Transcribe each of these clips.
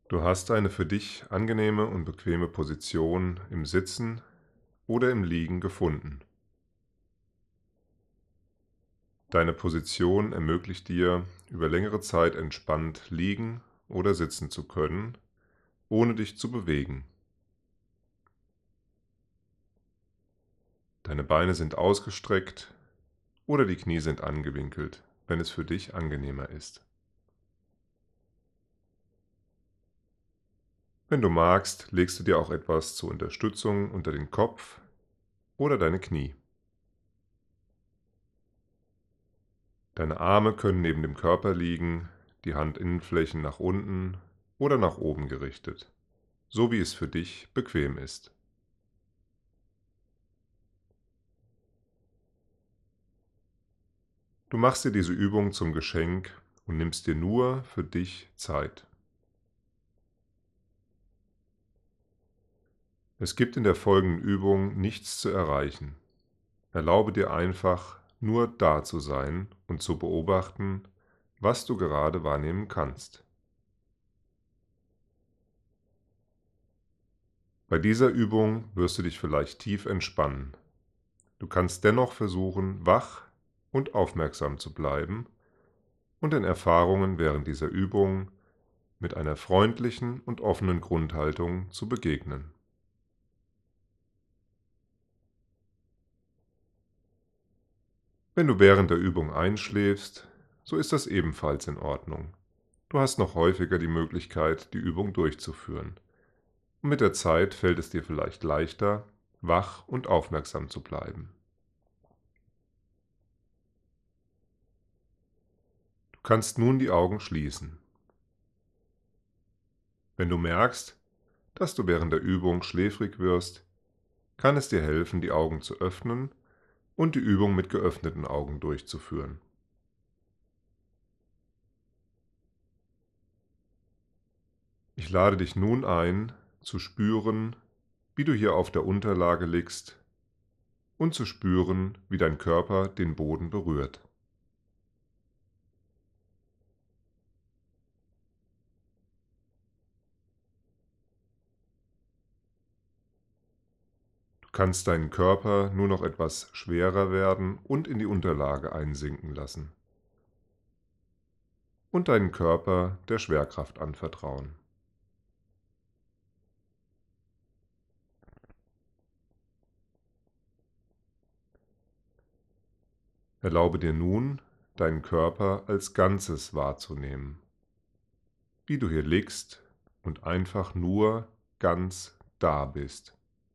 Du hast eine für dich angenehme und bequeme Position im Sitzen oder im Liegen gefunden. Deine Position ermöglicht dir, über längere Zeit entspannt liegen oder sitzen zu können, ohne dich zu bewegen. Deine Beine sind ausgestreckt oder die Knie sind angewinkelt, wenn es für dich angenehmer ist. Wenn du magst, legst du dir auch etwas zur Unterstützung unter den Kopf oder deine Knie. Deine Arme können neben dem Körper liegen, die Handinnenflächen nach unten oder nach oben gerichtet, so wie es für dich bequem ist. Du machst dir diese Übung zum Geschenk und nimmst dir nur für dich Zeit. Es gibt in der folgenden Übung nichts zu erreichen. Erlaube dir einfach, nur da zu sein und zu beobachten, was du gerade wahrnehmen kannst. Bei dieser Übung wirst du dich vielleicht tief entspannen. Du kannst dennoch versuchen, wach und aufmerksam zu bleiben und den Erfahrungen während dieser Übung mit einer freundlichen und offenen Grundhaltung zu begegnen. Wenn du während der Übung einschläfst, so ist das ebenfalls in Ordnung. Du hast noch häufiger die Möglichkeit, die Übung durchzuführen. Und mit der Zeit fällt es dir vielleicht leichter, wach und aufmerksam zu bleiben. Du kannst nun die Augen schließen. Wenn du merkst, dass du während der Übung schläfrig wirst, kann es dir helfen, die Augen zu öffnen und die Übung mit geöffneten Augen durchzuführen. Ich lade dich nun ein, zu spüren, wie du hier auf der Unterlage liegst und zu spüren, wie dein Körper den Boden berührt. Du kannst deinen Körper nur noch etwas schwerer werden und in die Unterlage einsinken lassen und deinen Körper der Schwerkraft anvertrauen. Erlaube dir nun, deinen Körper als Ganzes wahrzunehmen, wie du hier liegst und einfach nur ganz da bist.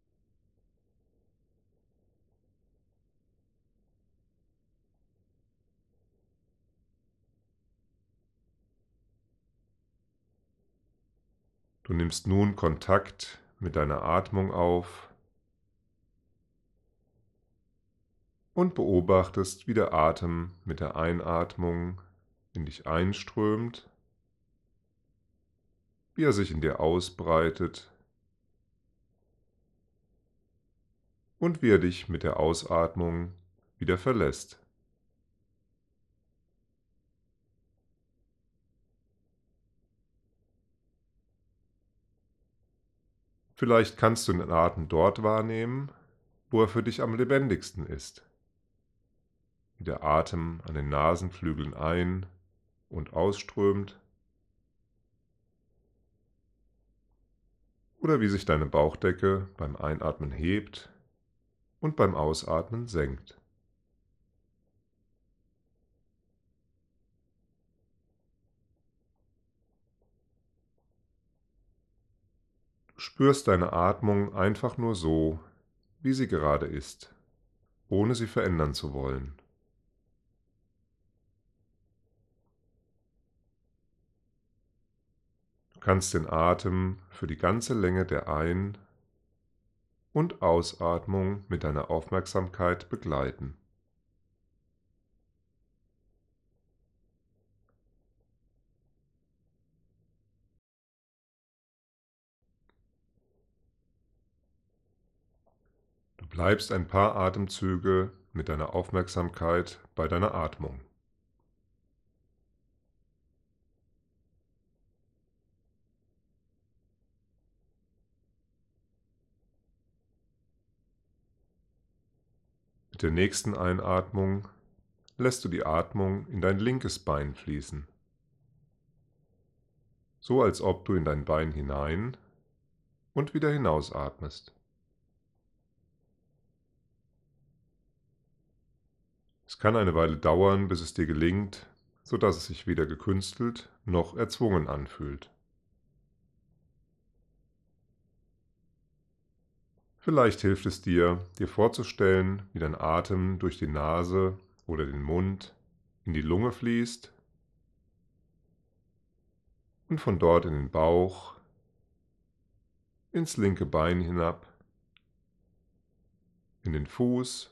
Du nimmst nun Kontakt mit deiner Atmung auf und beobachtest, wie der Atem mit der Einatmung in dich einströmt, wie er sich in dir ausbreitet und wie er dich mit der Ausatmung wieder verlässt. Vielleicht kannst du den Atem dort wahrnehmen, wo er für dich am lebendigsten ist. Wie der Atem an den Nasenflügeln ein- und ausströmt oder wie sich deine Bauchdecke beim Einatmen hebt und beim Ausatmen senkt. Du spürst deine Atmung einfach nur so, wie sie gerade ist, ohne sie verändern zu wollen. Du kannst den Atem für die ganze Länge der Ein- und Ausatmung mit deiner Aufmerksamkeit begleiten. Du bleibst ein paar Atemzüge mit deiner Aufmerksamkeit bei deiner Atmung. Mit der nächsten Einatmung lässt du die Atmung in dein linkes Bein fließen, so als ob du in dein Bein hinein und wieder hinausatmest. Es kann eine Weile dauern, bis es dir gelingt, sodass es sich weder gekünstelt noch erzwungen anfühlt. Vielleicht hilft es dir, dir vorzustellen, wie dein Atem durch die Nase oder den Mund in die Lunge fließt und von dort in den Bauch, ins linke Bein hinab, in den Fuß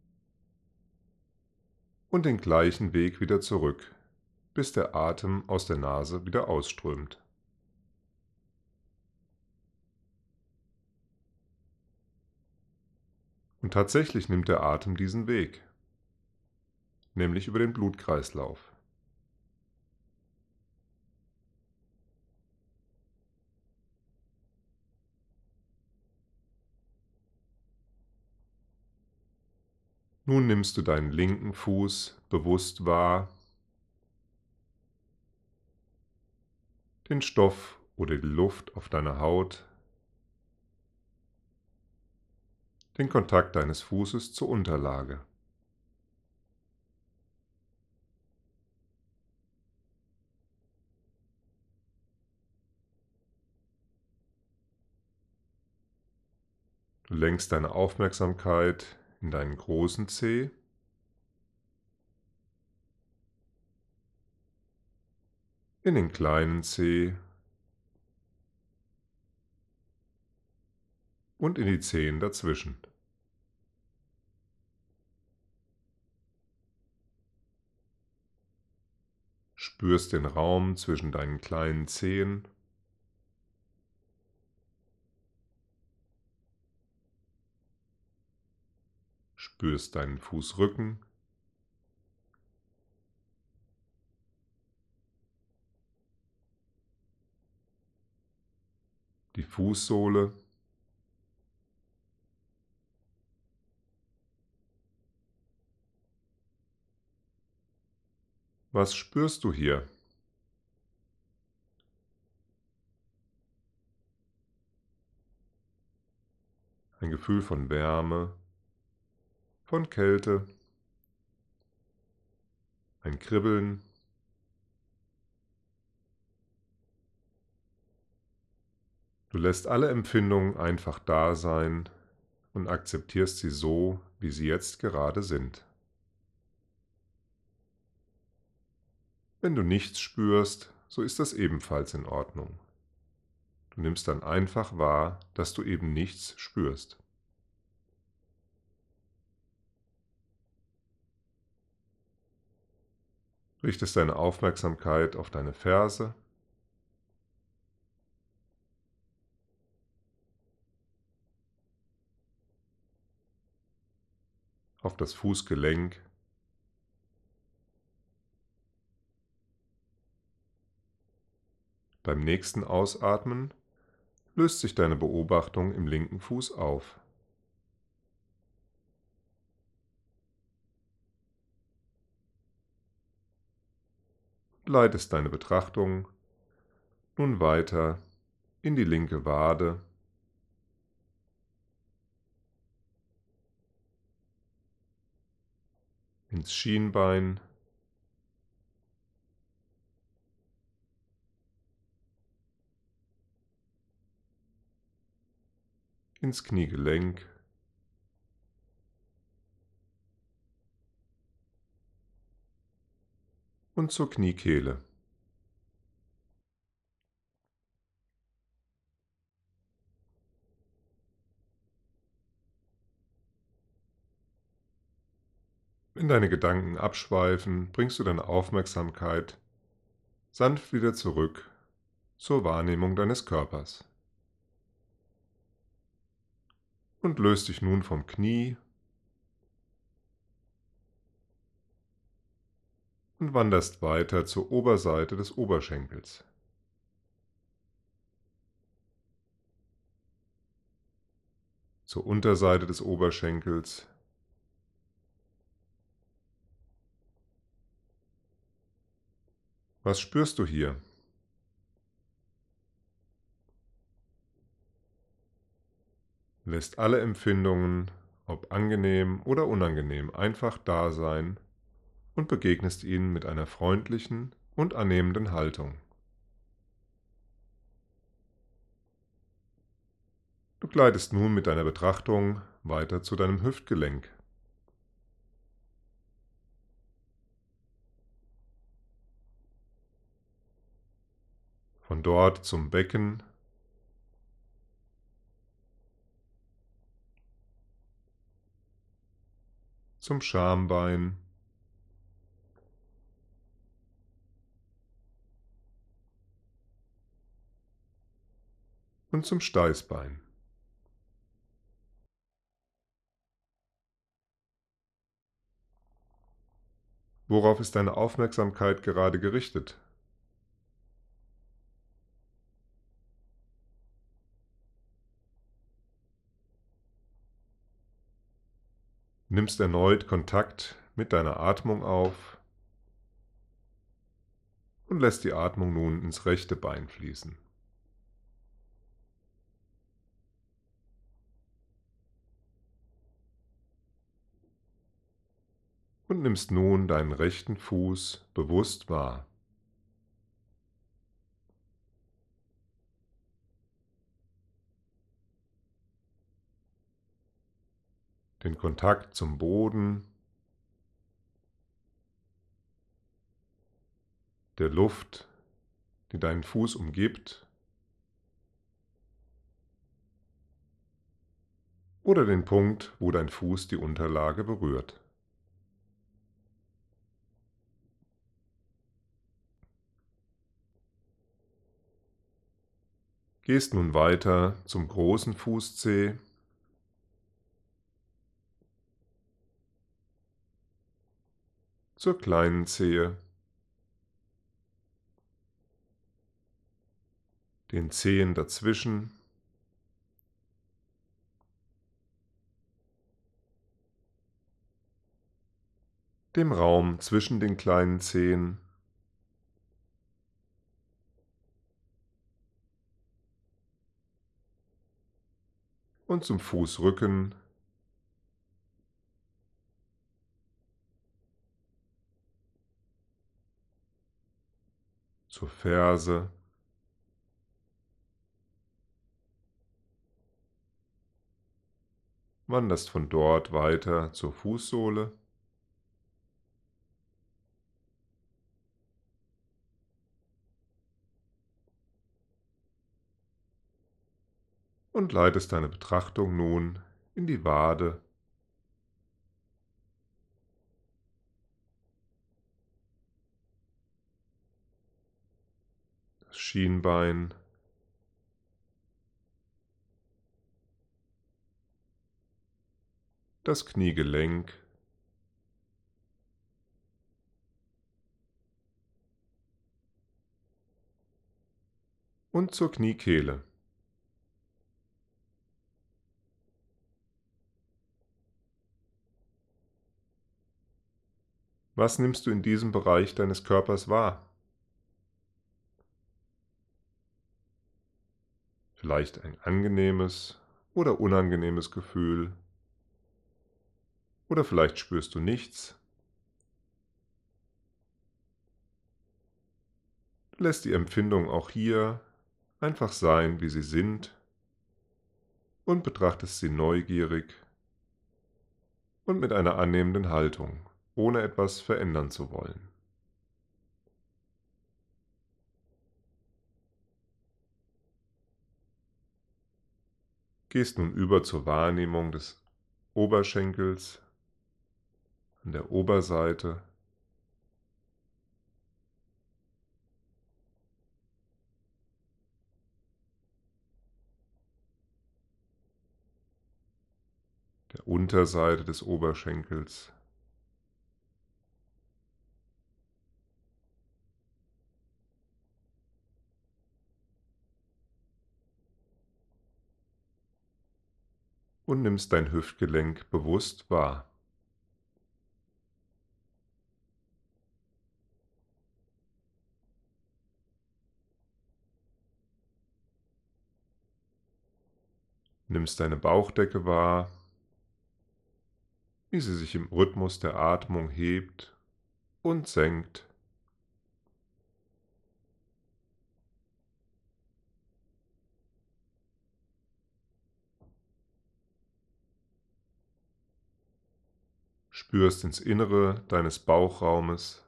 und den gleichen Weg wieder zurück, bis der Atem aus der Nase wieder ausströmt. Und tatsächlich nimmt der Atem diesen Weg, nämlich über den Blutkreislauf. Nun nimmst du deinen linken Fuß bewusst wahr, den Stoff oder die Luft auf deiner Haut, den Kontakt deines Fußes zur Unterlage. Du lenkst deine Aufmerksamkeit in deinen großen Zeh, in den kleinen Zeh und in die Zehen dazwischen. Spürst den Raum zwischen deinen kleinen Zehen, spürst deinen Fußrücken, die Fußsohle, was spürst du hier? Ein Gefühl von Wärme, von Kälte, ein Kribbeln. Du lässt alle Empfindungen einfach da sein und akzeptierst sie so, wie sie jetzt gerade sind. Wenn du nichts spürst, so ist das ebenfalls in Ordnung. Du nimmst dann einfach wahr, dass du eben nichts spürst. Richtest deine Aufmerksamkeit auf deine Ferse, auf das Fußgelenk. Beim nächsten Ausatmen löst sich deine Beobachtung im linken Fuß auf. Leitest deine Betrachtung nun weiter in die linke Wade, ins Schienbein, ins Kniegelenk, und zur Kniekehle. Wenn deine Gedanken abschweifen, bringst du deine Aufmerksamkeit sanft wieder zurück zur Wahrnehmung deines Körpers und löst dich nun vom Knie und wanderst weiter zur Oberseite des Oberschenkels. Zur Unterseite des Oberschenkels, Was spürst du hier? Lässt alle Empfindungen, ob angenehm oder unangenehm, einfach da sein und begegnest ihnen mit einer freundlichen und annehmenden Haltung. Du gleitest nun mit deiner Betrachtung weiter zu deinem Hüftgelenk. Von dort zum Becken, zum Schambein, und zum Steißbein. Worauf ist deine Aufmerksamkeit gerade gerichtet? Nimmst erneut Kontakt mit deiner Atmung auf und lässt die Atmung nun ins rechte Bein fließen. Und nimmst nun deinen rechten Fuß bewusst wahr. Den Kontakt zum Boden, der Luft, die deinen Fuß umgibt, oder den Punkt, wo dein Fuß die Unterlage berührt. Gehst nun weiter zum großen Fußzeh, zur kleinen Zehe, den Zehen dazwischen, dem Raum zwischen den kleinen Zehen und zum Fußrücken, zur Ferse, wanderst von dort weiter zur Fußsohle und leitest deine Betrachtung nun in die Wade, das Schienbein, das Kniegelenk und zur Kniekehle. Was nimmst du in diesem Bereich deines Körpers wahr? Vielleicht ein angenehmes oder unangenehmes Gefühl, oder vielleicht spürst du nichts. Du lässt die Empfindungen auch hier einfach sein, wie sie sind, und betrachtest sie neugierig und mit einer annehmenden Haltung, ohne etwas verändern zu wollen. Gehst nun über zur Wahrnehmung des Oberschenkels an der Oberseite, der Unterseite des Oberschenkels und nimmst dein Hüftgelenk bewusst wahr. nimmst deine Bauchdecke wahr, wie sie sich im Rhythmus der Atmung hebt und senkt. Spürst ins Innere deines Bauchraumes,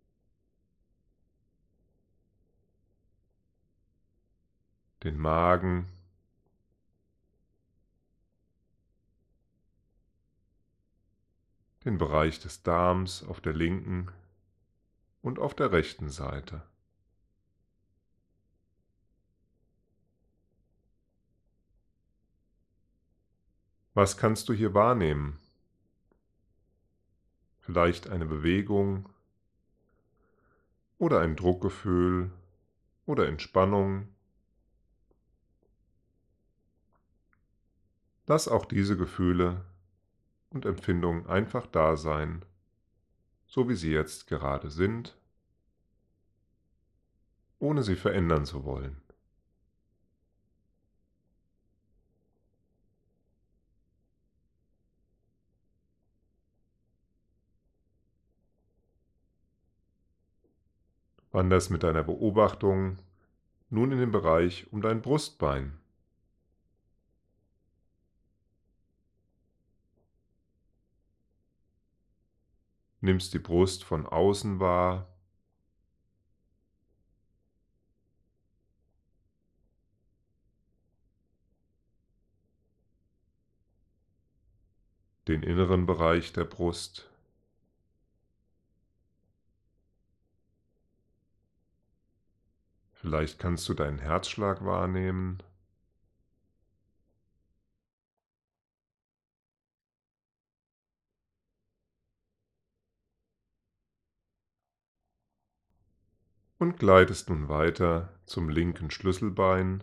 den Magen, den Bereich des Darms auf der linken und auf der rechten Seite. Was kannst du hier wahrnehmen? Vielleicht eine Bewegung oder ein Druckgefühl oder Entspannung. Lass auch diese Gefühle und Empfindungen einfach da sein, so wie sie jetzt gerade sind, ohne sie verändern zu wollen. Wanderst mit deiner Beobachtung nun in den Bereich um dein Brustbein. Nimmst die Brust von außen wahr, den inneren Bereich der Brust. Vielleicht kannst du deinen Herzschlag wahrnehmen. Und gleitest nun weiter zum linken Schlüsselbein.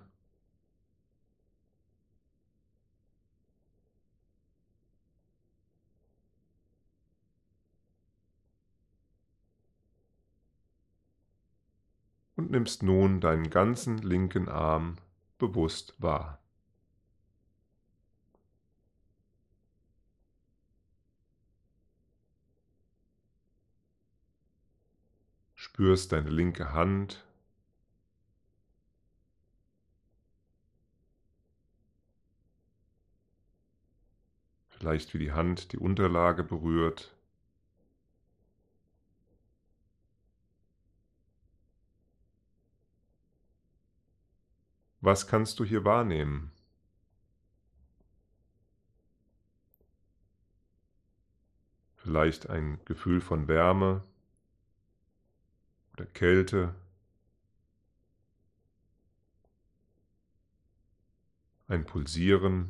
Und nimmst nun deinen ganzen linken Arm bewusst wahr. Spürst deine linke Hand, vielleicht wie die Hand die Unterlage berührt. Was kannst du hier wahrnehmen? Vielleicht ein Gefühl von Wärme oder Kälte, ein Pulsieren.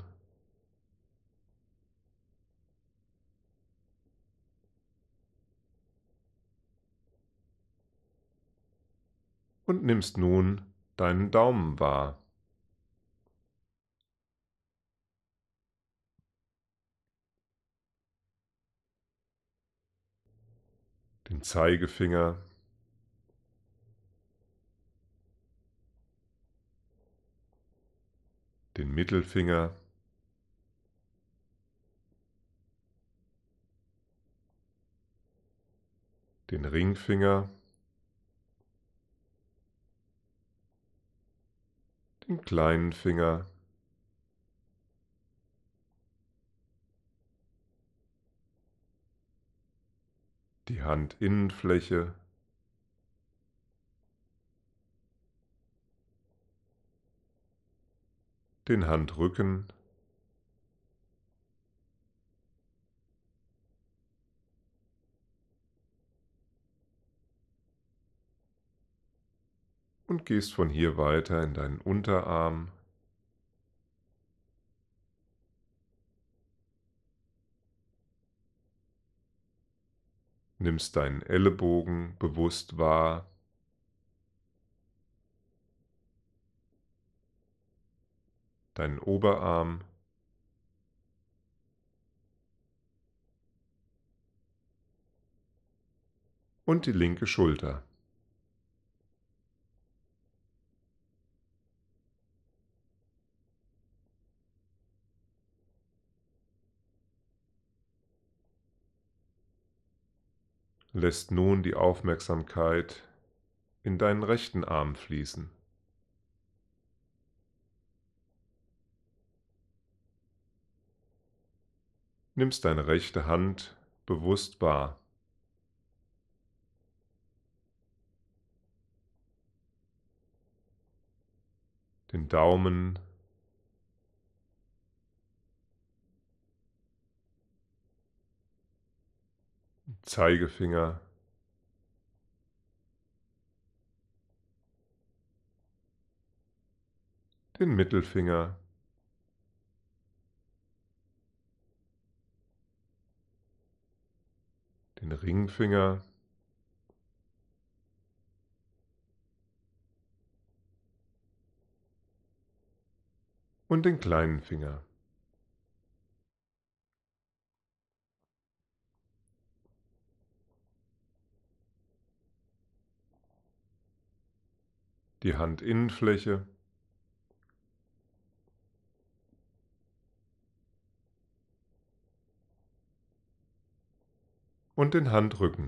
Und nimmst nun deinen Daumen wahr. Den Zeigefinger, den Mittelfinger, den Ringfinger, den kleinen Finger, die Handinnenfläche, den Handrücken, und gehst von hier weiter in deinen Unterarm, nimmst deinen Ellenbogen bewusst wahr, deinen Oberarm, und die linke Schulter. lässt nun die Aufmerksamkeit in deinen rechten Arm fließen. Nimmst deine rechte Hand bewusst wahr. Den Daumen, Zeigefinger, den Mittelfinger, den Ringfinger, und den kleinen Finger. Die Handinnenfläche, und den Handrücken.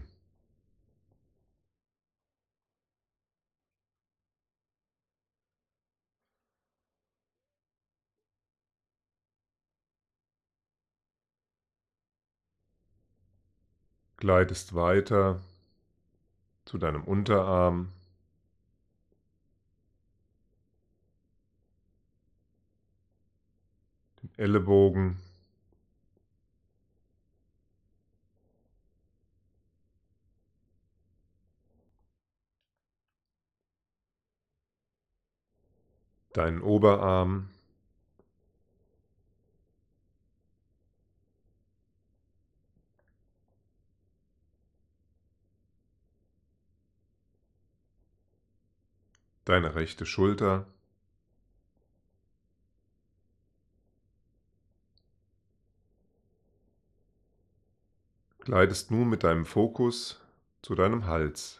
Gleitest weiter zu deinem Unterarm, den Ellenbogen, deinen Oberarm, deine rechte Schulter, gleitest nun mit deinem Fokus zu deinem Hals.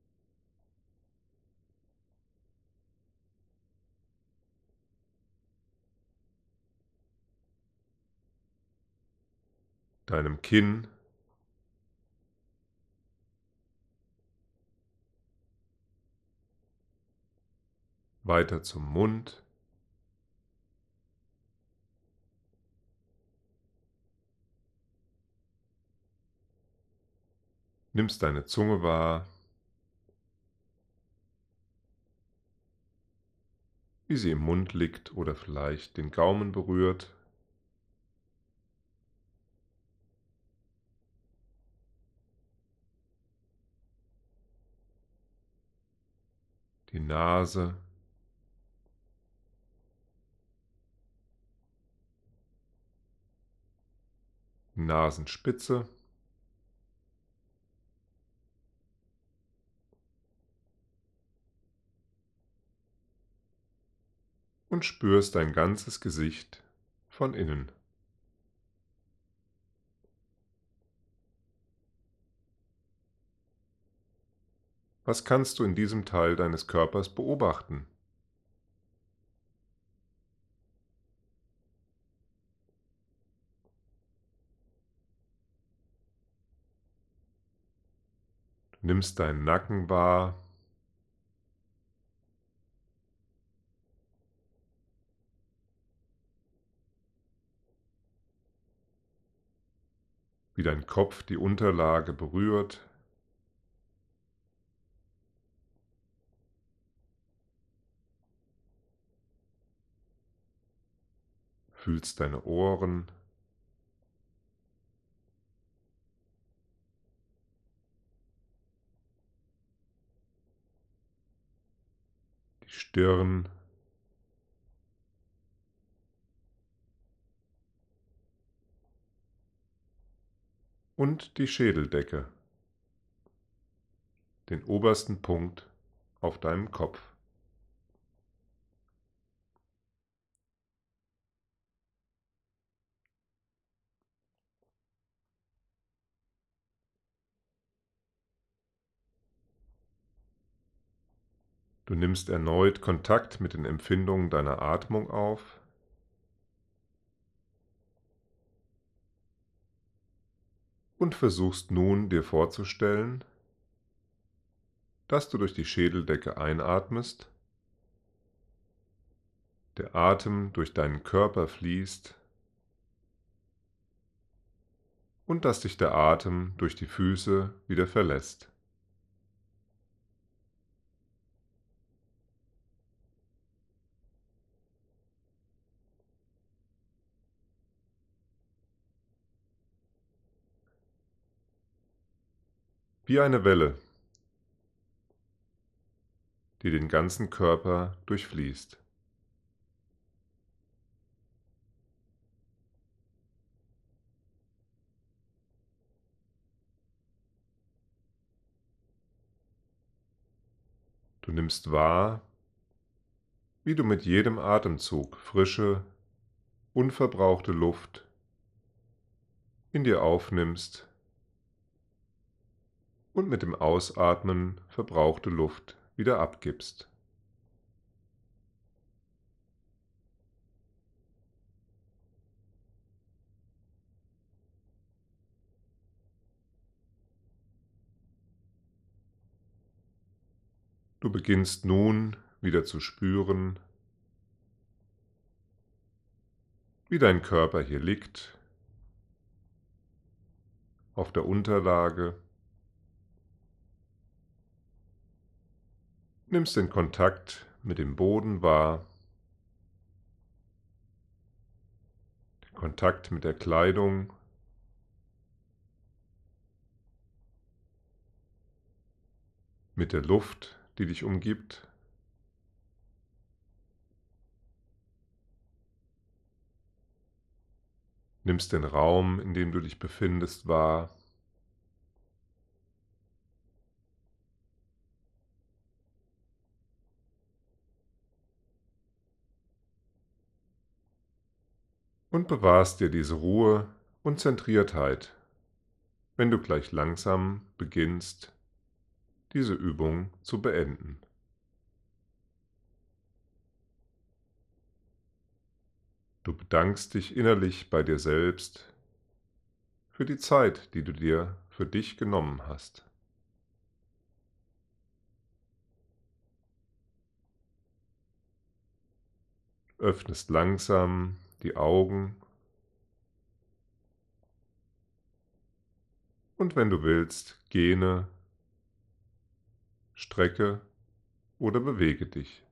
Deinem Kinn, weiter zum Mund, nimmst deine Zunge wahr, wie sie im Mund liegt oder vielleicht den Gaumen berührt. Die Nase, die Nasenspitze, und spürst dein ganzes Gesicht von innen. Was kannst du in diesem Teil deines Körpers beobachten? Du nimmst deinen Nacken wahr, wie dein Kopf die Unterlage berührt. Fühlst deine Ohren, die Stirn, und die Schädeldecke, den obersten Punkt auf deinem Kopf. Du nimmst erneut Kontakt mit den Empfindungen deiner Atmung auf und versuchst nun dir vorzustellen, dass du durch die Schädeldecke einatmest, der Atem durch deinen Körper fließt und dass dich der Atem durch die Füße wieder verlässt. Wie eine Welle, die den ganzen Körper durchfließt. Du nimmst wahr, wie du mit jedem Atemzug frische, unverbrauchte Luft in dir aufnimmst und mit dem Ausatmen verbrauchte Luft wieder abgibst. Du beginnst nun wieder zu spüren, wie dein Körper hier liegt, auf der Unterlage. Nimmst den Kontakt mit dem Boden wahr, den Kontakt mit der Kleidung, mit der Luft, die dich umgibt. Nimmst den Raum, in dem du dich befindest, wahr. Und bewahrst dir diese Ruhe und Zentriertheit, wenn du gleich langsam beginnst, diese Übung zu beenden. Du bedankst dich innerlich bei dir selbst für die Zeit, die du dir für dich genommen hast. Öffnest langsam die Augen und wenn du willst, gähne, strecke oder bewege dich.